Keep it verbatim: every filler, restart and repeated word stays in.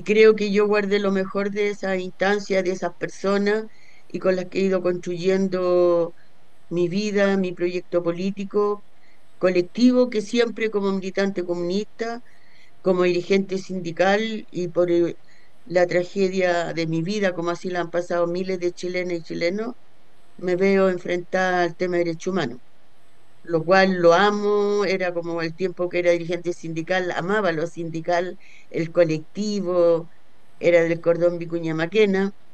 Creo que yo guardé lo mejor de esas instancias, de esas personas y con las que he ido construyendo mi vida, mi proyecto político colectivo, que siempre como militante comunista, como dirigente sindical y por eh, la tragedia de mi vida, como así la han pasado miles de chilenas y chilenos, me veo enfrentada al tema de derechos humanos, lo cual lo amo, era como el tiempo que era dirigente sindical, amaba lo sindical, el colectivo, era del cordón Vicuña Maquena,